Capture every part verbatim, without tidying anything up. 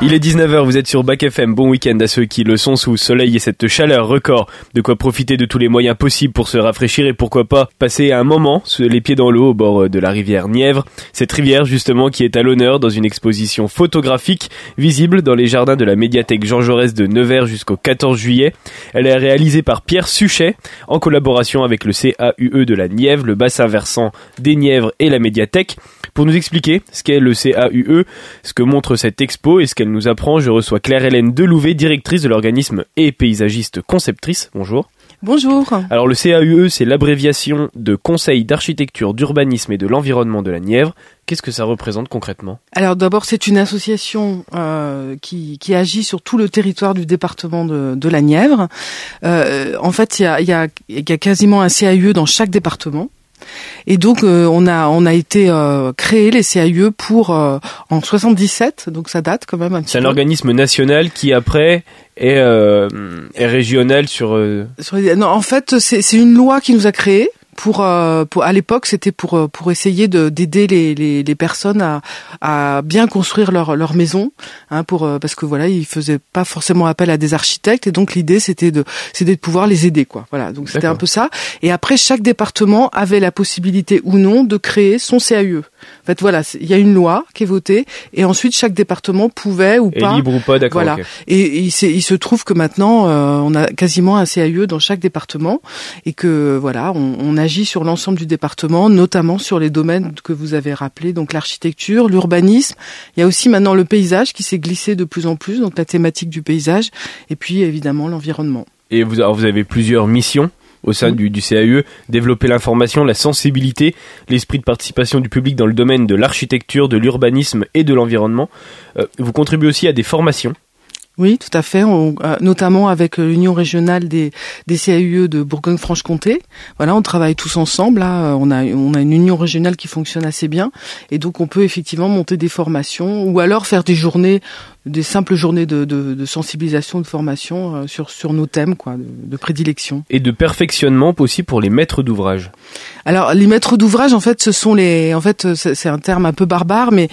Il est dix-neuf heures, vous êtes sur Bac F M. Bon week-end à ceux qui le sont sous soleil et cette chaleur record. De quoi profiter de tous les moyens possibles pour se rafraîchir et pourquoi pas passer un moment les pieds dans l'eau au bord de la rivière Nièvre. Cette rivière justement qui est à l'honneur dans une exposition photographique visible dans les jardins de la médiathèque Jean Jaurès de Nevers jusqu'au quatorze juillet. Elle est réalisée par Pierre Suchet en collaboration avec le C A U E de la Nièvre, le bassin versant des Nièvres et la médiathèque. Pour nous expliquer ce qu'est le C A U E, ce que montre cette expo et ce qu'elle nous apprend, je reçois Claire-Hélène Delouvet, directrice de l'organisme et paysagiste conceptrice. Bonjour. Bonjour. Alors le C A U E, c'est l'abréviation de Conseil d'architecture, d'urbanisme et de l'environnement de la Nièvre. Qu'est-ce que ça représente concrètement ? Alors d'abord, c'est une association euh, qui, qui agit sur tout le territoire du département de, de la Nièvre. Euh, en fait, il y a, y, a, y a quasiment un C A U E dans chaque département. Et donc euh, on a on a été euh, créé les C A U E pour euh, en soixante-dix-sept, donc ça date quand même un petit C'est peu. un organisme national qui après est euh, est régional sur, euh... sur les... Non, en fait, c'est c'est une loi qui nous a créés. Pour, euh, pour à l'époque, c'était pour pour essayer de d'aider les les, les personnes à à bien construire leur leur maison, hein, pour parce que voilà, ils faisaient pas forcément appel à des architectes et donc l'idée c'était de c'était de pouvoir les aider, quoi. Voilà, donc c'était D'accord. un peu ça. Et après, chaque département avait la possibilité ou non de créer son C A U E. En fait, voilà, il y a une loi qui est votée et ensuite chaque département pouvait ou Et pas. libre ou pas, d'accord. Voilà. Okay. Et, et il, il se trouve que maintenant, euh, on a quasiment un C A U E dans chaque département et que voilà, on, on agit sur l'ensemble du département, notamment sur les domaines que vous avez rappelés, donc l'architecture, l'urbanisme. Il y a aussi maintenant le paysage qui s'est glissé de plus en plus, donc la thématique du paysage, et puis évidemment l'environnement. Et vous, alors vous avez plusieurs missions au sein du, du C A U E, développer l'information, la sensibilité, l'esprit de participation du public dans le domaine de l'architecture, de l'urbanisme et de l'environnement. Euh, vous contribuez aussi à des formations. Oui, tout à fait, on, euh, notamment avec l'Union régionale des, des C A U E de Bourgogne-Franche-Comté. Voilà, on travaille tous ensemble. Là, on a, on a une union régionale qui fonctionne assez bien, et donc on peut effectivement monter des formations ou alors faire des journées, des simples journées de, de, de sensibilisation, de formation euh, sur sur nos thèmes, quoi, de, de prédilection. Et de perfectionnement aussi pour les maîtres d'ouvrage. Alors les maîtres d'ouvrage, en fait, ce sont les, en fait, c'est un terme un peu barbare, mais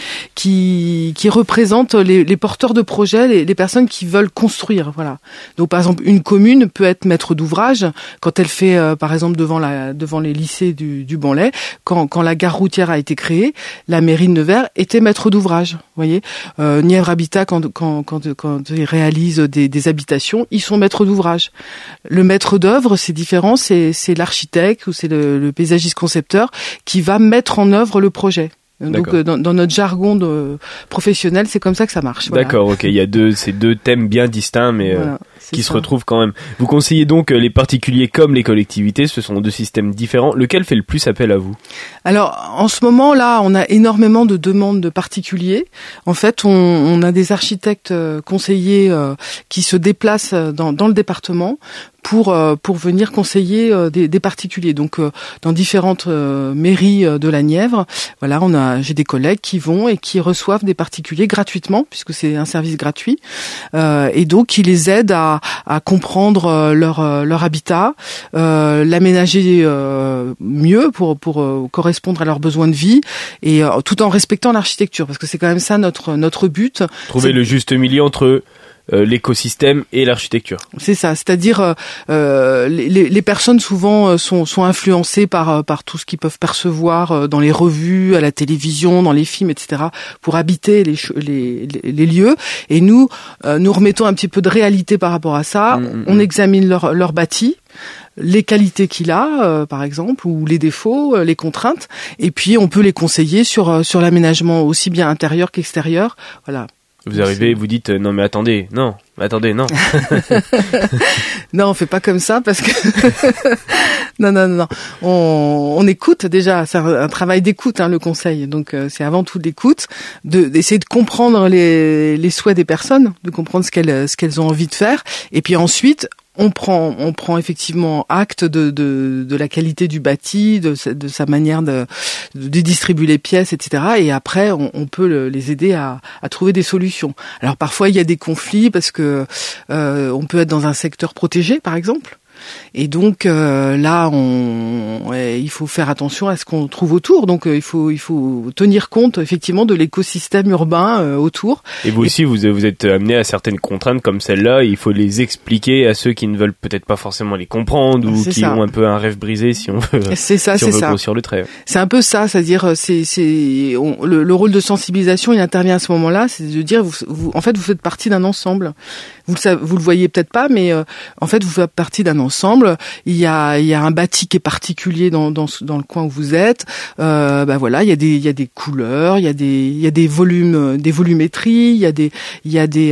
qui qui représente les, les porteurs de projets, les, les personnes qui veulent construire, voilà. Donc par exemple, une commune peut être maître d'ouvrage quand elle fait, euh, par exemple, devant la devant les lycées du, du Banlay, quand quand la gare routière a été créée, la mairie de Nevers était maître d'ouvrage. Vous voyez, euh, Nièvre Habitat quand quand quand quand ils réalisent des, des habitations, ils sont maîtres d'ouvrage. Le maître d'œuvre, c'est différent, c'est c'est l'architecte ou c'est le, le paysagiste concepteur qui va mettre en œuvre le projet. Donc euh, dans, dans notre jargon de professionnel, c'est comme ça que ça marche. Voilà. D'accord, ok. Il y a deux, ces deux thèmes bien distincts, mais voilà, euh, qui ça. se retrouvent quand même. Vous conseillez donc les particuliers comme les collectivités. Ce sont deux systèmes différents. Lequel fait le plus appel à vous ? Alors en ce moment là, on a énormément de demandes de particuliers. En fait, on, on a des architectes euh, conseillers euh, qui se déplacent dans, dans le département pour euh, pour venir conseiller euh, des, des particuliers. Donc euh, dans différentes euh, mairies euh, de la Nièvre, voilà, on a j'ai des collègues qui vont et qui reçoivent des particuliers gratuitement puisque c'est un service gratuit euh, et donc qui les aident à à comprendre euh, leur euh, leur habitat, euh, l'aménager euh, mieux pour pour euh, correspondre à leurs besoins de vie et euh, tout en respectant l'architecture parce que c'est quand même ça notre notre but. Trouver c'est... le juste milieu entre Euh, l'écosystème et l'architecture. C'est ça, c'est-à-dire euh, euh, les, les personnes souvent euh, sont, sont influencées par par tout ce qu'ils peuvent percevoir euh, dans les revues, à la télévision, dans les films, et cetera, pour habiter les les, les, les lieux. Et nous, euh, nous remettons un petit peu de réalité par rapport à ça. Mmh, On mmh. examine leur leur bâti, les qualités qu'il a, euh, par exemple, ou les défauts, euh, les contraintes, et puis on peut les conseiller sur euh, sur l'aménagement aussi bien intérieur qu'extérieur. Voilà. Vous arrivez et vous dites euh, non mais attendez, non, attendez, non. Non, on fait pas comme ça parce que non, non, non, on, on écoute déjà. C'est un, un travail d'écoute, hein, le conseil. Donc euh, c'est avant tout l'écoute, de d'essayer de comprendre les les souhaits des personnes, de comprendre ce qu'elles ce qu'elles ont envie de faire, et puis ensuite. On prend, on prend effectivement acte de, de, de la qualité du bâti, de, de sa manière de, de distribuer les pièces, et cetera. Et après, on, on peut le, les aider à, à trouver des solutions. Alors parfois, il y a des conflits parce que euh, on peut être dans un secteur protégé, par exemple. Et donc euh, là, on, ouais, il faut faire attention à ce qu'on trouve autour. Donc euh, il faut il faut tenir compte effectivement de l'écosystème urbain euh, autour. Et vous aussi, Et... vous vous êtes amené à certaines contraintes comme celle-là. Il faut les expliquer à ceux qui ne veulent peut-être pas forcément les comprendre ou c'est qui ça. ont un peu un rêve brisé, si on veut. C'est ça, si on c'est veut ça. grossir le trait. C'est un peu ça, c'est-à-dire c'est c'est on, le, le rôle de sensibilisation, il intervient à ce moment-là, c'est de dire vous, vous en fait vous faites partie d'un ensemble. Vous le savez, vous le voyez peut-être pas, mais euh, en fait vous faites partie d'un ensemble. Il y a il y a un bâti qui est particulier dans dans dans le coin où vous êtes. Euh, ben voilà, il y a des il y a des couleurs, il y a des il y a des volumes, des volumétries, il y a des il y a des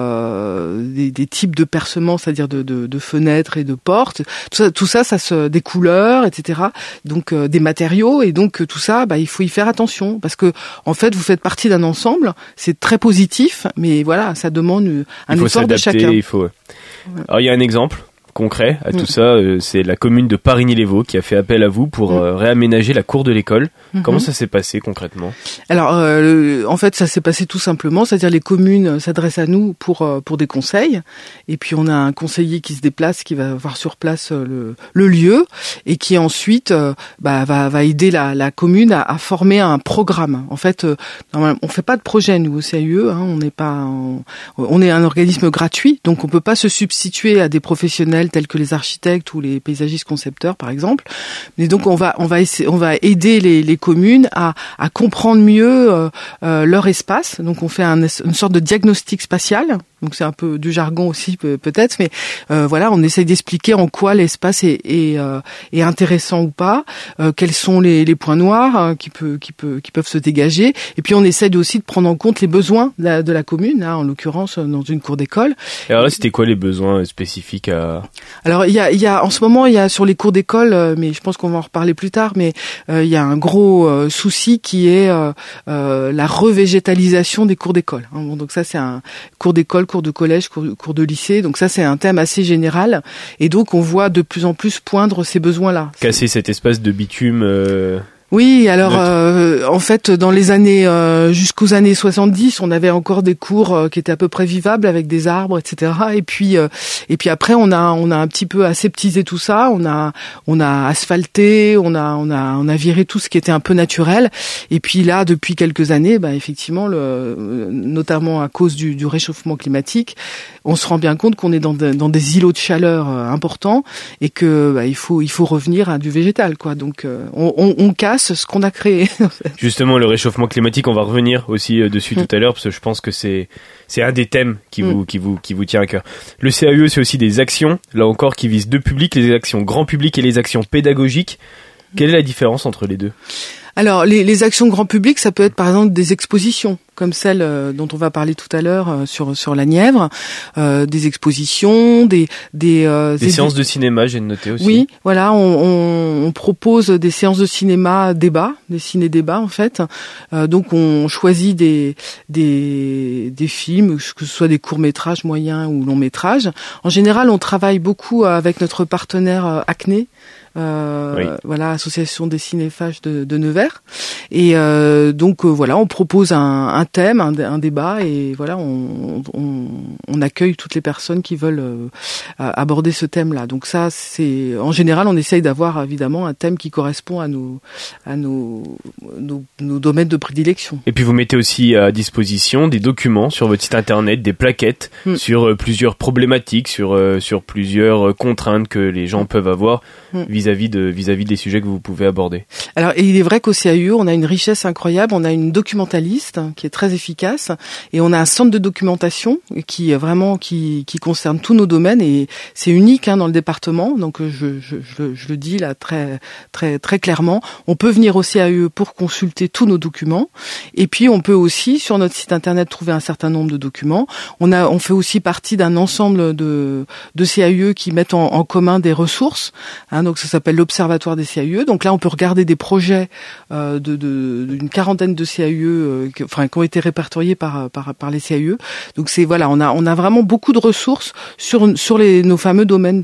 euh, des, des types de percements, c'est-à-dire de, de de fenêtres et de portes. Tout ça tout ça ça se des couleurs, et cetera. Donc euh, des matériaux, et donc tout ça, bah il faut y faire attention parce que en fait vous faites partie d'un ensemble. C'est très positif, mais voilà, ça demande un effort de chacun. Il faut. Alors il y a un exemple concret à tout mmh. ça, euh, c'est la commune de Parigny-les-Vaux qui a fait appel à vous pour mmh. euh, réaménager la cour de l'école. Mmh. Comment ça s'est passé concrètement ? Alors, euh, en fait, ça s'est passé tout simplement, c'est-à-dire les communes s'adressent à nous pour euh, pour des conseils, et puis on a un conseiller qui se déplace, qui va voir sur place euh, le, le lieu, et qui ensuite euh, bah, va va aider la, la commune à, à former un programme. En fait, euh, on fait pas de projet nous au C A U E, hein, on n'est pas, on, on est un organisme gratuit, donc on peut pas se substituer à des professionnels tels que les architectes ou les paysagistes concepteurs par exemple. Mais donc on va on va essayer, on va aider les, les communes à, à comprendre mieux euh, euh, leur espace. Donc on fait un, une sorte de diagnostic spatial. Donc c'est un peu du jargon aussi peut-être, mais euh, voilà, on essaye d'expliquer en quoi l'espace est, est, euh, est intéressant ou pas, euh, quels sont les, les points noirs hein, qui peut qui peut qui peuvent se dégager, et puis on essaye aussi de prendre en compte les besoins de la, de la commune, hein, en l'occurrence dans une cour d'école. Et alors là, c'était quoi les besoins spécifiques à Alors il y a il y a en ce moment il y a sur les cours d'école, euh, mais je pense qu'on va en reparler plus tard, mais euh, il y a un gros euh, souci qui est euh, euh, la revégétalisation des cours d'école. Hein, bon, donc ça c'est un cours d'école, cours de collège, cours, cours de lycée. Donc ça, c'est un thème assez général. Et donc, on voit de plus en plus poindre ces besoins-là. Casser cet espace de bitume... Euh... Oui, alors euh, en fait, dans les années euh, jusqu'aux années soixante-dix, on avait encore des cours euh, qui étaient à peu près vivables avec des arbres, et cetera. Et puis euh, et puis après, on a on a un petit peu aseptisé tout ça. On a on a asphalté, on a on a on a viré tout ce qui était un peu naturel. Et puis là, depuis quelques années, bah effectivement, le, notamment à cause du, du réchauffement climatique, on se rend bien compte qu'on est dans, de, dans des îlots de chaleur euh, importants et que bah, il faut il faut revenir à du végétal, quoi. Donc euh, on, on, on casse ce qu'on a créé. Justement, le réchauffement climatique, on va revenir aussi dessus mmh. tout à l'heure parce que je pense que c'est c'est un des thèmes qui vous mmh. qui vous qui vous tient à cœur. Le C A U E, c'est aussi des actions, là encore, qui visent deux publics, les actions grand public et les actions pédagogiques. Quelle est la différence entre les deux ? Alors, les, les actions grand public, ça peut être par exemple des expositions, comme celle euh, dont on va parler tout à l'heure euh, sur sur la Nièvre, euh, des expositions, des des, euh, des séances de cinéma, j'ai noté aussi. Oui, voilà, on, on, on propose des séances de cinéma débat, des ciné-débats en fait. Euh, donc on choisit des des des films, que ce soit des courts-métrages, moyens ou longs-métrages. En général, on travaille beaucoup avec notre partenaire euh, Acné. Euh, oui. Voilà, association des cinéphages de, de Nevers, et euh, donc euh, voilà, on propose un, un thème, un, un débat, et voilà, on, on, on accueille toutes les personnes qui veulent euh, aborder ce thème-là. Donc ça, c'est en général, on essaye d'avoir évidemment un thème qui correspond à nos à nos nos, nos domaines de prédilection. Et puis vous mettez aussi à disposition des documents sur votre site internet, des plaquettes mm. sur euh, plusieurs problématiques, sur euh, sur plusieurs euh, contraintes que les gens mm. peuvent avoir. Mm. vis-à-vis de vis-à-vis des sujets que vous pouvez aborder. Alors, et il est vrai qu'au C A U E, on a une richesse incroyable, on a une documentaliste qui est très efficace, et on a un centre de documentation qui vraiment qui qui concerne tous nos domaines, et c'est unique hein, dans le département. Donc je, je je je le dis là très très très clairement, on peut venir au C A U E pour consulter tous nos documents, et puis on peut aussi sur notre site internet trouver un certain nombre de documents. On a on fait aussi partie d'un ensemble de de C A U E qui mettent en, en commun des ressources, hein, donc s'appelle l'Observatoire des C A U E. Donc là, on peut regarder des projets euh, de, de, d'une quarantaine de C A U E, euh, qui, enfin, qui ont été répertoriés par, par, par les C A U E. Donc c'est voilà, on a, on a vraiment beaucoup de ressources sur, sur les, nos fameux domaines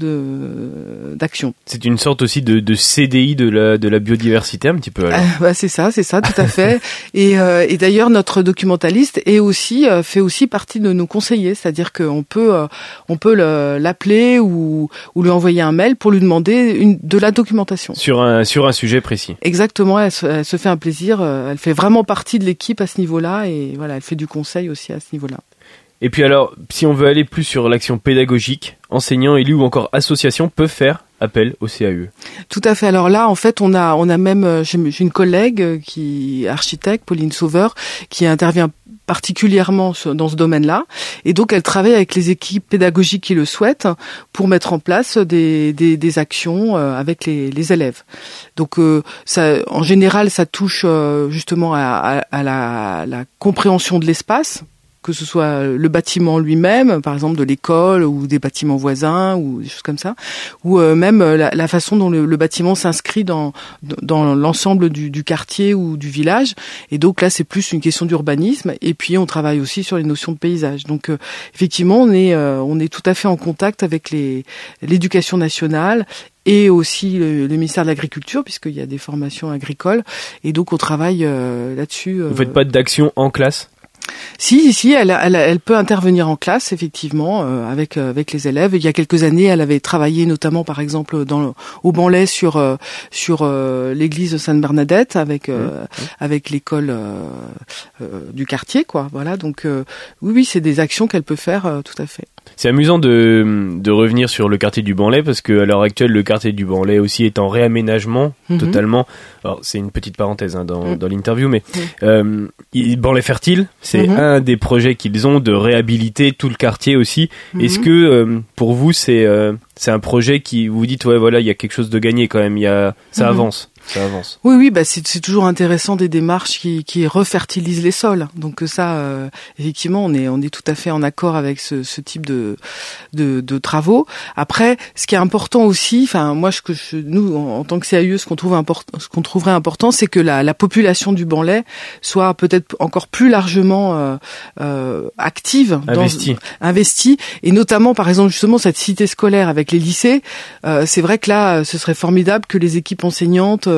de, d'action. C'est une sorte aussi de, de C D I de la, de la biodiversité, un petit peu. Alors. Euh, bah c'est ça, c'est ça, tout à fait. et, euh, et d'ailleurs, notre documentaliste est aussi euh, fait aussi partie de nos conseillers, c'est-à-dire qu'on peut, euh, on peut le, l'appeler ou, ou lui envoyer un mail pour lui demander une, de la documentation. Sur un, sur un sujet précis. Exactement, elle se, elle se fait un plaisir, elle fait vraiment partie de l'équipe à ce niveau-là et voilà, elle fait du conseil aussi à ce niveau-là. Et puis alors, si on veut aller plus sur l'action pédagogique, enseignants, élus ou encore associations peuvent faire appel au C A U E. Tout à fait. Alors là, en fait, on a, on a même, j'ai, j'ai une collègue qui, architecte, Pauline Sauveur, qui intervient particulièrement dans ce domaine-là. Et donc, elle travaille avec les équipes pédagogiques qui le souhaitent pour mettre en place des, des, des actions avec les, les élèves. Donc, euh, ça, en général, ça touche euh, justement à, à, à la, la compréhension de l'espace, que ce soit le bâtiment lui-même, par exemple de l'école ou des bâtiments voisins ou des choses comme ça, ou euh, même la, la façon dont le, le bâtiment s'inscrit dans, dans l'ensemble du, du quartier ou du village. Et donc là, c'est plus une question d'urbanisme. Et puis, on travaille aussi sur les notions de paysage. Donc, euh, effectivement, on est, euh, on est tout à fait en contact avec les, l'éducation nationale et aussi le, le ministère de l'Agriculture, puisqu'il y a des formations agricoles. Et donc, on travaille euh, là-dessus. Euh, Vous faites pas d'action en classe ? Si, si, elle, elle, elle peut intervenir en classe, effectivement, euh, avec euh, avec les élèves. Il y a quelques années, elle avait travaillé notamment, par exemple, dans le, au Banlay sur euh, sur euh, l'église de Sainte-Bernadette, avec euh, mmh. avec l'école euh, euh, du quartier, quoi. Voilà, donc euh, oui, oui, c'est des actions qu'elle peut faire, euh, tout à fait. C'est amusant de de revenir sur le quartier du Banlay parce que à l'heure actuelle, le quartier du Banlay aussi est en réaménagement mmh. totalement. Alors c'est une petite parenthèse hein, dans mmh. dans l'interview, mais mmh. euh, Banlay fertile, c'est mmh. un des projets qu'ils ont de réhabiliter tout le quartier aussi. Mmh. Est-ce que euh, pour vous c'est euh, c'est un projet qui vous dites ouais voilà il y a quelque chose de gagné quand même, il y a ça mmh. avance. Ça avance. Oui, oui, bah c'est, c'est toujours intéressant des démarches qui, qui refertilisent les sols. Donc ça, euh, effectivement, on est, on est tout à fait en accord avec ce, ce type de, de, de travaux. Après, ce qui est important aussi, enfin moi, ce que je, nous, en, en tant que C A U E, ce qu'on trouve important, ce qu'on trouverait important, c'est que la, la population du Banlay soit peut-être encore plus largement euh, euh, active, investie, dans, investie, et notamment, par exemple, justement cette cité scolaire avec les lycées. Euh, c'est vrai que là, ce serait formidable que les équipes enseignantes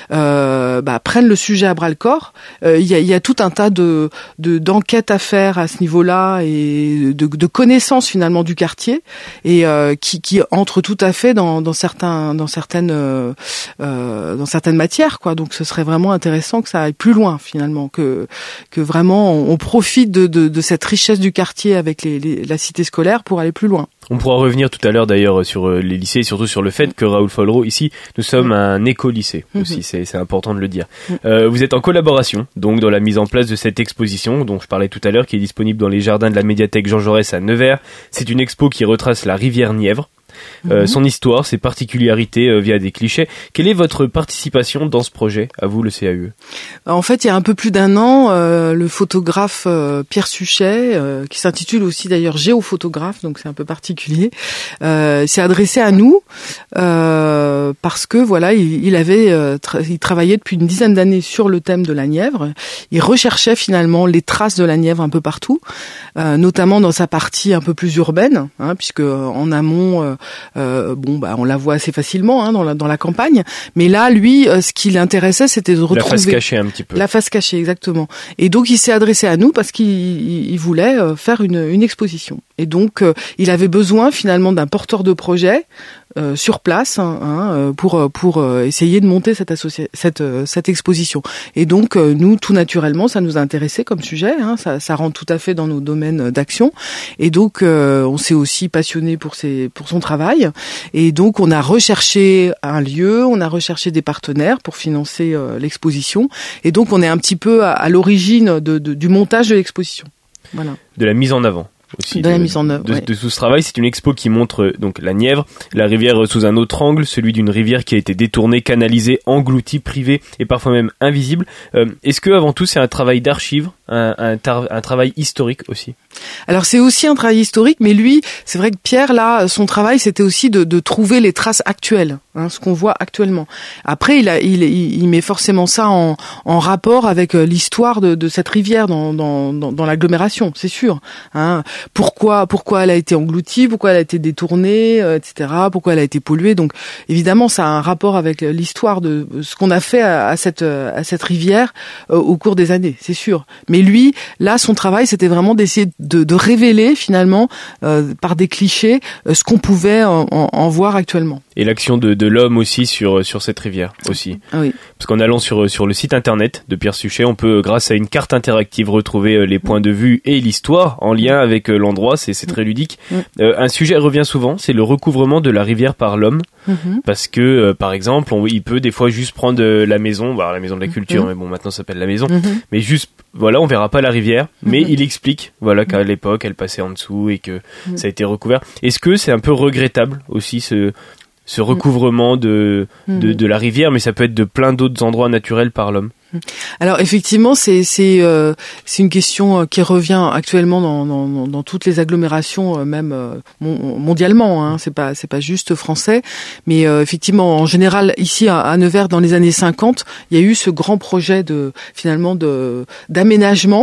Euh, bah, prennent le sujet à bras le corps. Il euh, y, a, y a tout un tas de, de d'enquêtes à faire à ce niveau-là et de, de connaissances finalement du quartier et euh, qui, qui entrent tout à fait dans, dans certains, dans certaines, euh, euh, dans certaines matières, quoi. Donc, ce serait vraiment intéressant que ça aille plus loin finalement, que que vraiment on, on profite de, de, de cette richesse du quartier avec les, les, la cité scolaire pour aller plus loin. On pourra revenir tout à l'heure d'ailleurs sur les lycées et surtout sur le fait que Raoul Follereau, ici, nous sommes un éco-lycée aussi, c'est, c'est important de le dire. Euh, vous êtes en collaboration, donc dans la mise en place de cette exposition dont je parlais tout à l'heure, qui est disponible dans les jardins de la médiathèque Jean Jaurès à Nevers. C'est une expo qui retrace la rivière Nièvre. Euh, mmh. Son histoire, ses particularités euh, via des clichés. Quelle est votre participation dans ce projet, à vous le C A U E ? En fait, il y a un peu plus d'un an, euh, le photographe euh, Pierre Suchet, euh, qui s'intitule aussi d'ailleurs géophotographe, donc c'est un peu particulier, euh, s'est adressé à nous euh, parce que voilà, il, il avait, euh, tra- il travaillait depuis une dizaine d'années sur le thème de la Nièvre. Il recherchait finalement les traces de la Nièvre un peu partout, euh, notamment dans sa partie un peu plus urbaine, hein, puisque en amont euh, Euh, bon, bah, on la voit assez facilement hein, dans la dans la campagne. Mais là, lui, euh, ce qui l'intéressait, c'était de retrouver la face cachée un petit peu. La face cachée, exactement. Et donc, il s'est adressé à nous parce qu'il il, il voulait euh, faire une une exposition. Et donc, euh, il avait besoin finalement d'un porteur de projet euh, sur place hein, hein, pour pour euh, essayer de monter cette associa- cette euh, cette exposition. Et donc, euh, nous, tout naturellement, ça nous a intéressé comme sujet. Hein, ça ça rentre tout à fait dans nos domaines d'action. Et donc, euh, on s'est aussi passionné pour ses pour son travail. Et donc, on a recherché un lieu, on a recherché des partenaires pour financer euh, l'exposition. Et donc, on est un petit peu à, à l'origine de, de, du montage de l'exposition. Voilà. De la mise en avant. Aussi de, de la mise en œuvre, de, ouais. de tout ce travail. C'est une expo qui montre euh, donc la Nièvre, la rivière sous un autre angle, celui d'une rivière qui a été détournée, canalisée, engloutie, privée et parfois même invisible. Euh, est-ce que avant tout c'est un travail d'archives, un, un, tar- un travail historique aussi? Alors c'est aussi un travail historique, mais lui, c'est vrai que Pierre, là, son travail, c'était aussi de, de trouver les traces actuelles, hein, ce qu'on voit actuellement. Après, il, a, il, il met forcément ça en, en rapport avec l'histoire de, de cette rivière dans, dans, dans, dans l'agglomération, c'est sûr. Hein. Pourquoi, pourquoi elle a été engloutie, pourquoi elle a été détournée, euh, et cetera. Pourquoi elle a été polluée. Donc, évidemment, ça a un rapport avec l'histoire de ce qu'on a fait à, à cette, à cette rivière euh, au cours des années, c'est sûr. Mais lui, là, son travail, c'était vraiment d'essayer de, de révéler finalement euh, par des clichés euh, ce qu'on pouvait en, en, en voir actuellement. Et l'action de, de l'homme aussi sur sur cette rivière aussi. Ah oui. Parce qu'en allant sur sur le site internet de Pierre Suchet, on peut grâce à une carte interactive retrouver les points de vue et l'histoire en lien avec l'endroit. C'est c'est très ludique. Mm. Euh, un sujet revient souvent, c'est le recouvrement de la rivière par l'homme. Mm-hmm. Parce que euh, par exemple, on, il peut des fois juste prendre la maison, bah, la maison de la culture, mm-hmm. mais bon maintenant ça s'appelle la maison, mm-hmm. mais juste voilà, on verra pas la rivière, mais mm-hmm. il explique voilà qu'à l'époque elle passait en dessous et que mm-hmm. ça a été recouvert. Est-ce que c'est un peu regrettable aussi ce ce recouvrement de, de, de la rivière, mais ça peut être de plein d'autres endroits naturels par l'homme? Alors effectivement, c'est c'est euh, c'est une question qui revient actuellement dans dans, dans toutes les agglomérations, même euh, mondialement. Hein. C'est pas c'est pas juste français, mais euh, effectivement, en général, ici à, à Nevers, dans les années cinquante, il y a eu ce grand projet de finalement de d'aménagement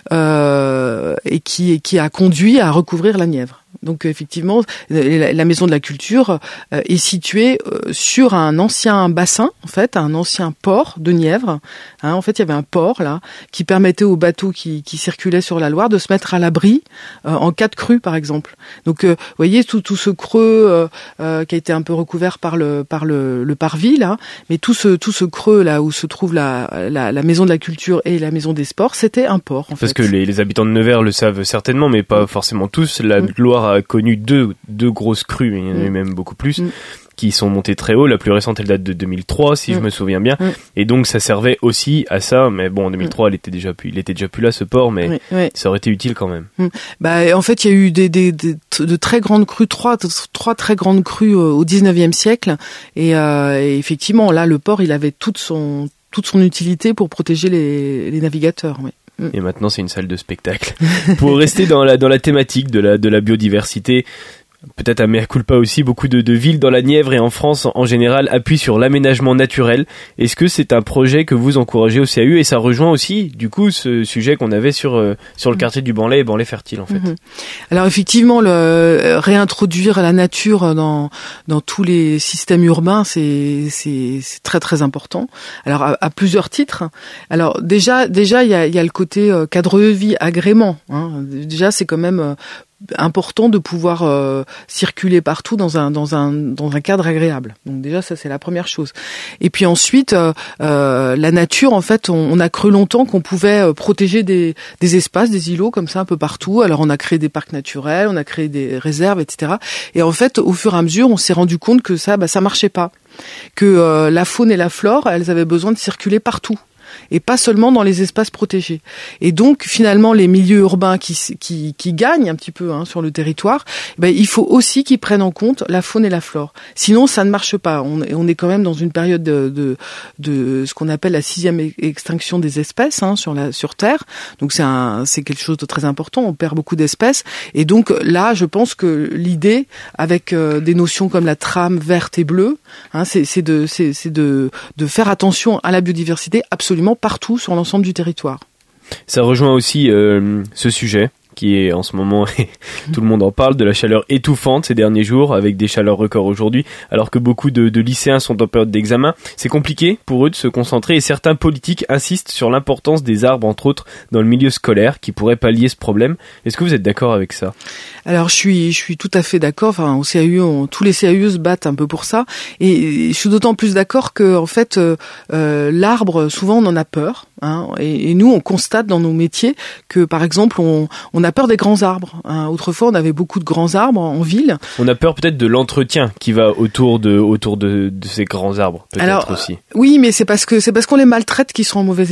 euh, et qui qui a conduit à recouvrir la Nièvre. Donc effectivement, la maison de la culture euh, est située euh, sur un ancien bassin, en fait, un ancien port de Nièvre. Hein, en fait, il y avait un port là qui permettait aux bateaux qui, qui circulaient sur la Loire de se mettre à l'abri euh, en cas de crue, par exemple. Donc, euh, vous voyez tout tout ce creux euh, euh, qui a été un peu recouvert par le par le, le parvis là, mais tout ce tout ce creux là où se trouve la la, la maison de la culture et la maison des sports, c'était un port. En Parce fait. que les, les habitants de Nevers le savent certainement, mais pas forcément tous. La mmh. Loire a connu deux deux grosses crues, il y en a eu même beaucoup plus, mm. qui sont montées très haut. La plus récente, elle date de deux mille trois, si mm. je me souviens bien. Mm. Et donc, ça servait aussi à ça. Mais bon, en deux mille trois, mm. elle était déjà plus, il était déjà plus là, ce port, mais oui, oui. ça aurait été utile quand même. Mm. Bah, en fait, il y a eu des, des, des, de très grandes crues, trois, trois très grandes crues au dix-neuvième siècle. Et, euh, et effectivement, là, le port, il avait toute son, toute son utilité pour protéger les, les navigateurs, oui. Et maintenant, c'est une salle de spectacle. Pour rester dans la, dans la thématique de la, de la biodiversité, peut-être à mea culpa aussi, beaucoup de, de villes dans la Nièvre et en France en général appuient sur l'aménagement naturel. Est-ce que c'est un projet que vous encouragez au C A U? Et ça rejoint aussi, du coup, ce sujet qu'on avait sur, euh, sur le quartier du Banlay et Banlay Fertile, en fait. Mm-hmm. Alors effectivement, le, réintroduire la nature dans, dans tous les systèmes urbains, c'est, c'est, c'est très très important. Alors à, à plusieurs titres. Alors déjà, déjà il y a, il y a le côté euh, cadre de vie, agrément. Hein. Déjà, c'est quand même euh, important de pouvoir euh, circuler partout dans un dans un dans un cadre agréable. Donc déjà ça c'est la première chose. Et puis ensuite euh, euh, la nature en fait on, on a cru longtemps qu'on pouvait euh, protéger des des espaces, des îlots comme ça un peu partout. Alors on a créé des parcs naturels, on a créé des réserves, et cetera. Et en fait au fur et à mesure on s'est rendu compte que ça bah ça marchait pas, que euh, la faune et la flore elles avaient besoin de circuler partout. Et pas seulement dans les espaces protégés. Et donc finalement les milieux urbains qui qui, qui gagnent un petit peu hein, sur le territoire, ben il faut aussi qu'ils prennent en compte la faune et la flore. Sinon ça ne marche pas. On, on est quand même dans une période de de, de ce qu'on appelle la sixième extinction des espèces hein, sur la sur Terre. Donc c'est un c'est quelque chose de très important. On perd beaucoup d'espèces. Et donc là je pense que l'idée avec euh, des notions comme la trame verte et bleue, hein, c'est c'est de c'est c'est de de faire attention à la biodiversité absolument partout sur l'ensemble du territoire. Ça rejoint aussi euh, ce sujet qui est en ce moment, tout le monde en parle, de la chaleur étouffante ces derniers jours, avec des chaleurs records aujourd'hui, alors que beaucoup de, de lycéens sont en période d'examen. C'est compliqué pour eux de se concentrer et certains politiques insistent sur l'importance des arbres, entre autres, dans le milieu scolaire, qui pourrait pallier ce problème. Est-ce que vous êtes d'accord avec ça? Alors je suis, je suis tout à fait d'accord. Enfin, au C A U, on, tous les C A U se battent un peu pour ça, et je suis d'autant plus d'accord que, en fait, euh, euh, l'arbre, souvent, on en a peur. Hein, et, et nous, on constate dans nos métiers que, par exemple, on, on a peur des grands arbres. Hein. Autrefois, on avait beaucoup de grands arbres en ville. On a peur peut-être de l'entretien qui va autour de autour de, de ces grands arbres, peut-être. Alors, aussi. Oui, mais c'est parce que c'est parce qu'on les maltraite qu'ils sont en mauvais état.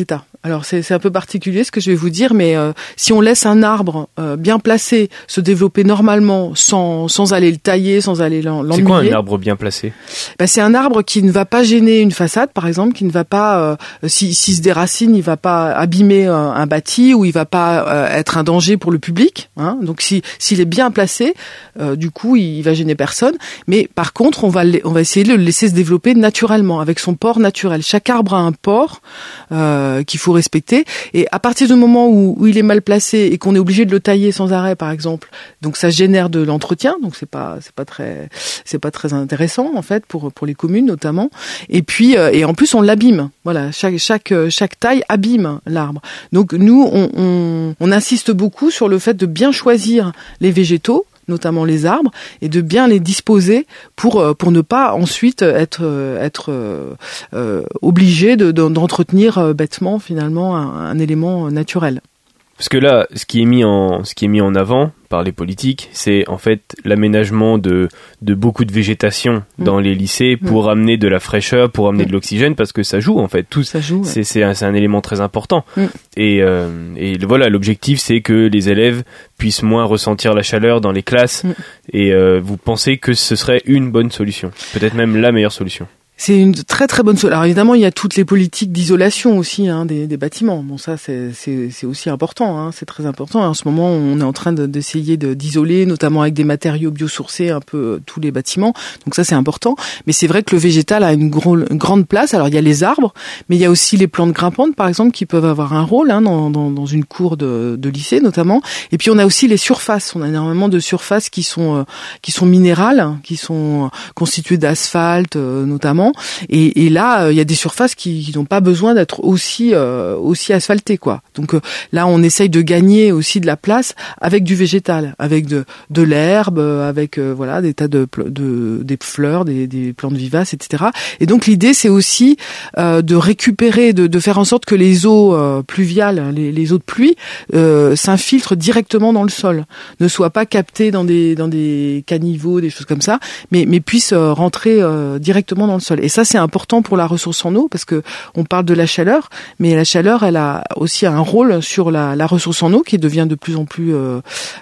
Alors c'est, c'est un peu particulier ce que je vais vous dire, mais euh, si on laisse un arbre euh, bien placé se développer normalement, sans sans aller le tailler, sans aller l'ennuyer. C'est quoi un arbre bien placé ? Ben, c'est un arbre qui ne va pas gêner une façade, par exemple, qui ne va pas, euh, si, si se déracine, il va pas abîmer un, un bâti, ou il va pas euh, être un danger pour le public. Hein. Donc si s'il est bien placé, euh, du coup, il, il va gêner personne. Mais par contre, on va on va essayer de le laisser se développer naturellement, avec son port naturel. Chaque arbre a un port euh, qu'il faut respecter, et à partir du moment où, où il est mal placé et qu'on est obligé de le tailler sans arrêt, par exemple, donc ça génère de l'entretien, donc c'est pas c'est pas très c'est pas très intéressant en fait pour pour les communes notamment. Et puis euh, et en plus on l'abîme. Voilà, chaque chaque chaque taille abîme l'arbre. Donc nous on, on on insiste beaucoup sur le fait de bien choisir les végétaux, notamment les arbres, et de bien les disposer pour pour ne pas ensuite être être euh, obligé de, de d'entretenir euh, bêtement finalement un, un élément naturel. Parce que là, ce qui est mis en ce qui est mis en avant par les politiques, c'est en fait l'aménagement de de beaucoup de végétation mmh. dans les lycées pour mmh. amener de la fraîcheur, pour amener mmh. de l'oxygène, parce que ça joue en fait. Tout ça joue. Ouais. C'est c'est un, c'est un élément très important. Mmh. Et euh, et voilà, l'objectif c'est que les élèves puissent moins ressentir la chaleur dans les classes. Mmh. Et euh, vous pensez que ce serait une bonne solution, peut-être même la meilleure solution? C'est une très très bonne solution. Alors évidemment, il y a toutes les politiques d'isolation aussi hein, des, des bâtiments. Bon, ça c'est c'est, c'est aussi important. Hein, c'est très important. En ce moment, on est en train de, d'essayer de, d'isoler, notamment avec des matériaux biosourcés, un peu tous les bâtiments. Donc ça c'est important. Mais c'est vrai que le végétal a une, gros, une grande place. Alors il y a les arbres, mais il y a aussi les plantes grimpantes, par exemple, qui peuvent avoir un rôle hein, dans, dans, dans une cour de, de lycée notamment. Et puis on a aussi les surfaces. On a énormément de surfaces qui sont euh, qui sont minérales, qui sont constituées d'asphalte euh, notamment. Et, et là, il euh, y a des surfaces qui, qui n'ont pas besoin d'être aussi euh, aussi asphaltées, quoi. Donc euh, là, on essaye de gagner aussi de la place avec du végétal, avec de de l'herbe, avec euh, voilà des tas de, de des fleurs, des, des plantes vivaces, et cetera. Et donc l'idée, c'est aussi euh, de récupérer, de, de faire en sorte que les eaux euh, pluviales, les, les eaux de pluie, euh, s'infiltrent directement dans le sol, ne soient pas captées dans des dans des caniveaux, des choses comme ça, mais mais puissent euh, rentrer euh, directement dans le sol. Et ça, c'est important pour la ressource en eau, parce que on parle de la chaleur, mais la chaleur, elle a aussi un rôle sur la, la ressource en eau qui devient de plus en plus euh,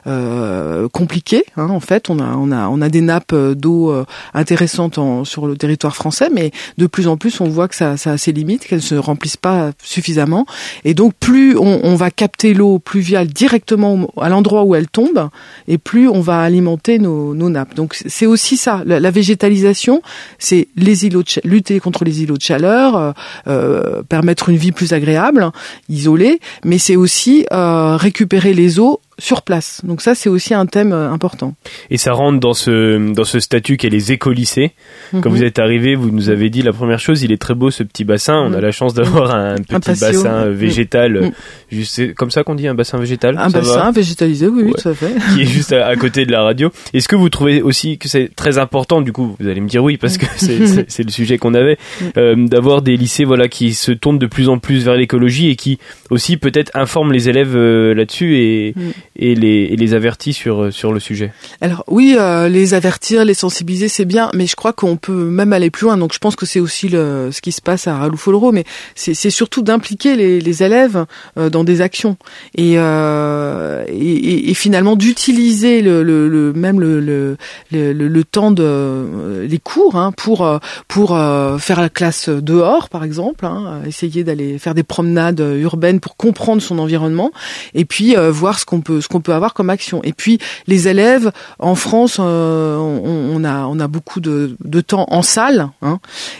euh, compliquée. Hein, en fait, on a on a on a des nappes d'eau euh, intéressantes en, sur le territoire français, mais de plus en plus, on voit que ça, ça a ses limites, qu'elles se remplissent pas suffisamment. Et donc, plus on, on va capter l'eau pluviale directement à l'endroit où elle tombe, et plus on va alimenter nos, nos nappes. Donc, c'est aussi ça, la, la végétalisation, c'est les îlots de ch- lutter contre les îlots de chaleur, euh, euh, permettre une vie plus agréable, isolée, mais c'est aussi euh, récupérer les eaux sur place. Donc ça, c'est aussi un thème euh, important. Et ça rentre dans ce dans ce statut qu'est les écolycées. Mm-hmm. Quand vous êtes arrivé, vous nous avez dit la première chose, il est très beau ce petit bassin. On mm-hmm. a la chance d'avoir un petit un patio, bassin ouais. végétal. Mm-hmm. Juste, c'est comme ça qu'on dit, un bassin végétal. Un bassin va végétalisé, oui, oui, ouais. tout à fait. Qui est juste à, à côté de la radio. Est-ce que vous trouvez aussi que c'est très important, du coup, vous allez me dire oui, parce que c'est, c'est, c'est le sujet qu'on avait, euh, d'avoir des lycées, voilà, qui se tournent de plus en plus vers l'écologie et qui aussi peut-être informent les élèves euh, là-dessus et mm. et les, et les avertit sur, sur le sujet. Alors oui, euh, les avertir, les sensibiliser, c'est bien, mais je crois qu'on peut même aller plus loin. Donc je pense que c'est aussi le, ce qui se passe à Raloux-Folereau, mais c'est, c'est surtout d'impliquer les, les élèves euh, dans des actions et, euh, et, et finalement d'utiliser le, le, le même le, le, le, le temps de euh, les cours hein, pour pour euh, faire la classe dehors, par exemple, hein, essayer d'aller faire des promenades urbaines pour comprendre son environnement et puis euh, voir ce qu'on peut ce qu'on peut avoir comme action. Et puis les élèves en France, euh, on, on a on a beaucoup de, de temps en salle, hein,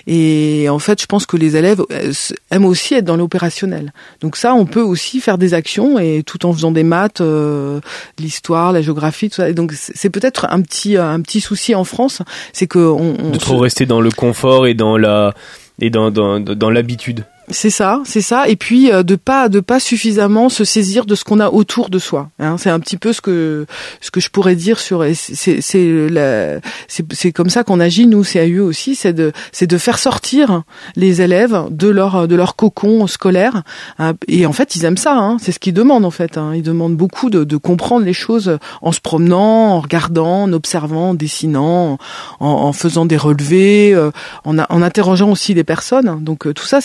et en fait, je pense que les élèves aiment aussi être dans l'opérationnel. Donc ça, on peut aussi faire des actions et tout en faisant des maths, euh, l'histoire, la géographie, tout ça. Et donc c'est peut-être un petit un petit souci en France, c'est que on, on de trop se... rester dans le confort et dans la et dans dans dans l'habitude. C'est ça, c'est ça. Et puis euh, de pas de pas suffisamment se saisir de ce qu'on a autour de soi. Hein, c'est un petit peu ce que ce que je pourrais dire sur. C'est c'est la, c'est c'est comme ça qu'on agit nous C A U aussi. C'est de c'est de faire sortir les élèves de leur de leur cocon scolaire. Hein, et en fait ils aiment ça. Hein, c'est ce qu'ils demandent en fait. Hein, ils demandent beaucoup de de comprendre les choses en se promenant, en regardant, en observant, en dessinant, en, en faisant des relevés, euh, en en interrogeant aussi les personnes. Donc euh, tout ça c'est important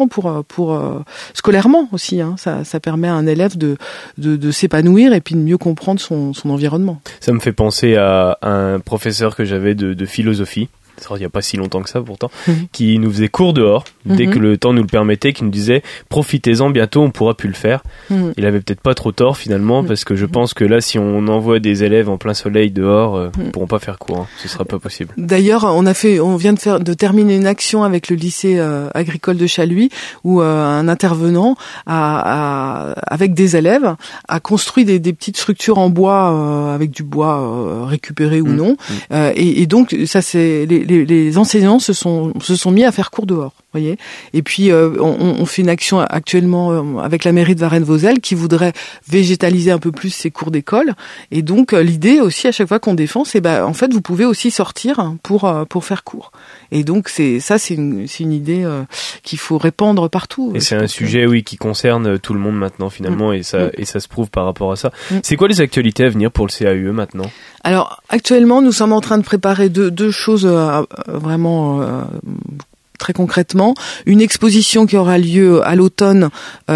pour pour euh, scolairement aussi. Hein. Ça, ça permet à un élève de, de de s'épanouir et puis de mieux comprendre son son environnement. Ça me fait penser à un professeur que j'avais de, de philosophie. Il n'y a pas si longtemps que ça pourtant, mmh. qui nous faisait cours dehors, dès mmh. que le temps nous le permettait, qui nous disait « profitez-en, bientôt on pourra plus le faire mmh. ». Il avait peut-être pas trop tort finalement, mmh. parce que je pense que là, si on envoie des élèves en plein soleil dehors, euh, mmh. ils pourront pas faire cours, hein. Ce sera pas possible. D'ailleurs, on a fait, on vient de faire, de terminer une action avec le lycée euh, agricole de Chaluis, où euh, un intervenant a, a, avec des élèves, a construit des, des petites structures en bois, euh, avec du bois euh, récupéré ou mmh. non, mmh. Euh, et, et donc ça c'est les Les, les enseignants se sont se sont mis à faire cours dehors, voyez. Et puis euh, on, on fait une action actuellement euh, avec la mairie de Varennes-Vauzelles qui voudrait végétaliser un peu plus ces cours d'école. Et donc euh, l'idée aussi à chaque fois qu'on défend, c'est bah en fait vous pouvez aussi sortir pour euh, pour faire cours. Et donc c'est ça c'est une c'est une idée euh, qu'il faut répandre partout. Et c'est un sujet que... oui qui concerne tout le monde maintenant finalement mmh. et ça mmh. et ça se prouve par rapport à ça. Mmh. C'est quoi les actualités à venir pour le C A U E maintenant? Alors actuellement nous sommes en train de préparer deux deux choses euh, vraiment euh, très concrètement, une exposition qui aura lieu à l'automne,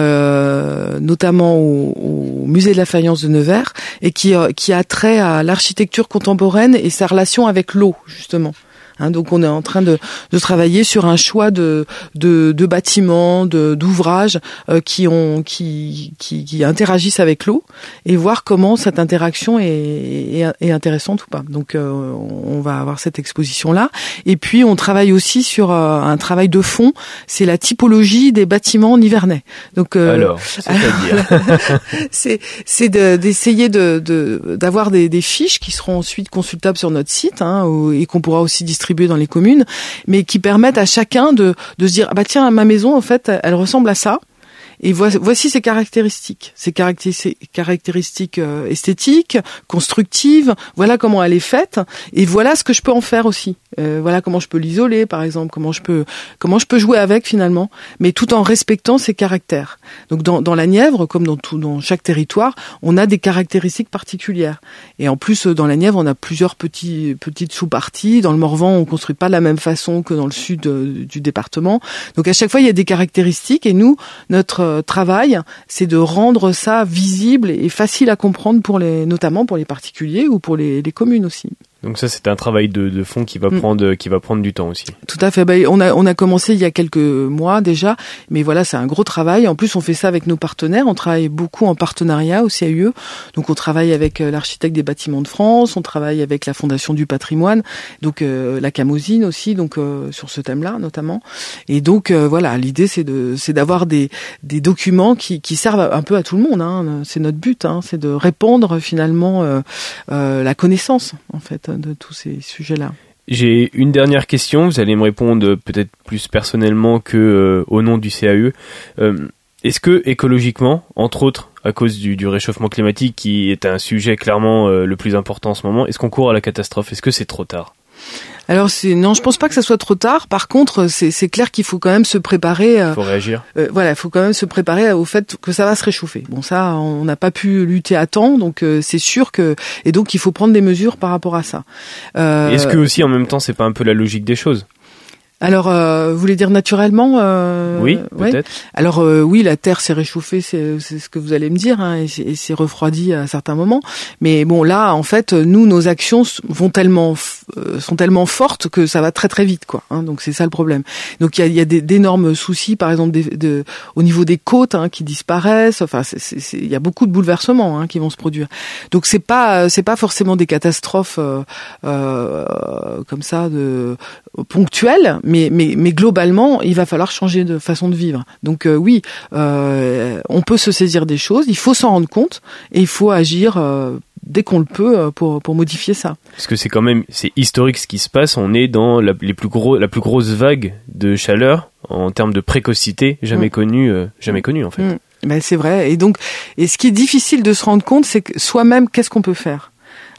euh, notamment au, au musée de la faïence de Nevers, et qui, euh, qui a trait à l'architecture contemporaine et sa relation avec l'eau, justement. Hein, donc on est en train de, de travailler sur un choix de, de, de bâtiments, de, d'ouvrages euh, qui, ont, qui, qui, qui interagissent avec l'eau et voir comment cette interaction est, est, est intéressante ou pas. Donc euh, on va avoir cette exposition-là. Et puis on travaille aussi sur euh, un travail de fond, c'est la typologie des bâtiments nivernais. Donc, euh, alors, c'est-à-dire c'est, c'est de, d'essayer de, de, d'avoir des, des fiches qui seront ensuite consultables sur notre site hein, et qu'on pourra aussi distribuer dans les communes, mais qui permettent à chacun de, de se dire ah bah tiens ma maison en fait elle ressemble à ça. Et voici ses caractéristiques, ses caractéristiques euh, esthétiques, constructives. Voilà comment elle est faite, et voilà ce que je peux en faire aussi. Euh, voilà comment je peux l'isoler, par exemple, comment je peux comment je peux jouer avec finalement, mais tout en respectant ses caractères. Donc dans, dans la Nièvre, comme dans tout dans chaque territoire, on a des caractéristiques particulières. Et en plus, dans la Nièvre, on a plusieurs petits petites sous-parties. Dans le Morvan, on construit pas de la même façon que dans le sud euh, du département. Donc à chaque fois, il y a des caractéristiques, et nous, notre travail, c'est de rendre ça visible et facile à comprendre pour les, notamment pour les particuliers ou pour les, les communes aussi. Donc ça, c'est un travail de, de fond qui va prendre, mmh. qui va prendre du temps aussi. Tout à fait. Ben, on a, on a commencé il y a quelques mois déjà, mais voilà, c'est un gros travail. En plus, on fait ça avec nos partenaires. On travaille beaucoup en partenariat au C A U E. Donc, on travaille avec l'architecte des bâtiments de France, on travaille avec la Fondation du patrimoine, donc euh, la Camosine aussi, donc euh, sur ce thème-là notamment. Et donc euh, voilà, l'idée c'est de, c'est d'avoir des, des documents qui, qui servent un peu à tout le monde. Hein. C'est notre but, hein. C'est de répandre finalement euh, euh, la connaissance en fait de tous ces sujets-là. J'ai une dernière question, vous allez me répondre peut-être plus personnellement que euh, au nom du C A U E. Euh, est-ce que écologiquement, entre autres à cause du, du réchauffement climatique qui est un sujet clairement euh, le plus important en ce moment, est-ce qu'on court à la catastrophe? Est-ce que c'est trop tard? Alors c'est non, je pense pas que ça soit trop tard. Par contre, c'est c'est clair qu'il faut quand même se préparer. Il faut réagir. Euh, voilà, il faut quand même se préparer au fait que ça va se réchauffer. Bon, ça, on n'a pas pu lutter à temps, donc euh, c'est sûr que et donc il faut prendre des mesures par rapport à ça. Euh, Est-ce que aussi en même temps, c'est pas un peu la logique des choses? Alors, euh, vous voulez dire naturellement euh, Oui, peut-être. Ouais. Alors euh, oui, la Terre s'est réchauffée, c'est, c'est ce que vous allez me dire, hein, et, et s'est refroidie à certains moments. Mais bon, là, en fait, nous, nos actions vont tellement euh, sont tellement fortes que ça va très très vite, quoi. Hein, donc c'est ça le problème. Donc il y a, y a des, d'énormes soucis, par exemple, des, de, au niveau des côtes hein, qui disparaissent. Enfin, il y a beaucoup de bouleversements hein, qui vont se produire. Donc c'est pas c'est pas forcément des catastrophes euh, euh, comme ça de ponctuelles. Mais, mais, mais globalement, il va falloir changer de façon de vivre. Donc euh, oui, euh, on peut se saisir des choses, il faut s'en rendre compte et il faut agir euh, dès qu'on le peut pour, pour modifier ça. Parce que c'est quand même c'est historique ce qui se passe. On est dans la, les plus gros, la plus grosse vague de chaleur en termes de précocité jamais mmh. connue, euh, jamais mmh. connue en fait. Mmh. Ben c'est vrai. Et donc, et ce qui est difficile de se rendre compte, c'est que soi-même, qu'est-ce qu'on peut faire ?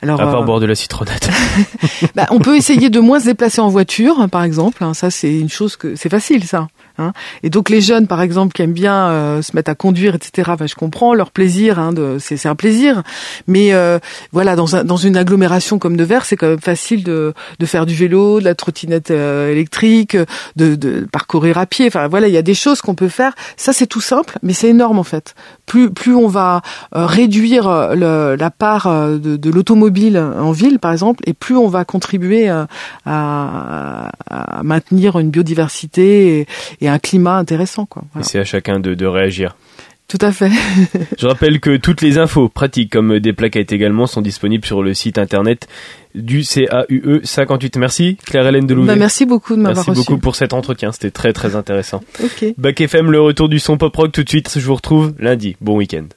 Alors, à part euh, boire de la citronnade. bah, on peut essayer de moins se déplacer en voiture, hein, par exemple. Hein, ça, c'est une chose que c'est facile, ça. Hein. Et donc les jeunes, par exemple, qui aiment bien euh, se mettre à conduire, et cetera. Bah, je comprends leur plaisir. Hein, de, c'est, c'est un plaisir. Mais euh, voilà, dans, un, dans une agglomération comme Nevers, c'est quand même facile de, de faire du vélo, de la trottinette euh, électrique, de, de parcourir à pied. Enfin voilà, il y a des choses qu'on peut faire. Ça, c'est tout simple, mais c'est énorme en fait. Plus plus on va euh, réduire le, la part de, de l'automobile en ville, par exemple, et plus on va contribuer à, à, à maintenir une biodiversité et, et un climat intéressant, quoi. Voilà. Et c'est à chacun de, de réagir. Tout à fait. Je rappelle que toutes les infos pratiques comme des plaquettes également sont disponibles sur le site internet du C A U E cinquante-huit. Merci Claire-Hélène Delouvet. Bah, merci beaucoup de m'avoir Merci reçu. beaucoup pour cet entretien, c'était très très intéressant. Ok. Bac F M, le retour du son pop rock tout de suite, je vous retrouve lundi. Bon week-end.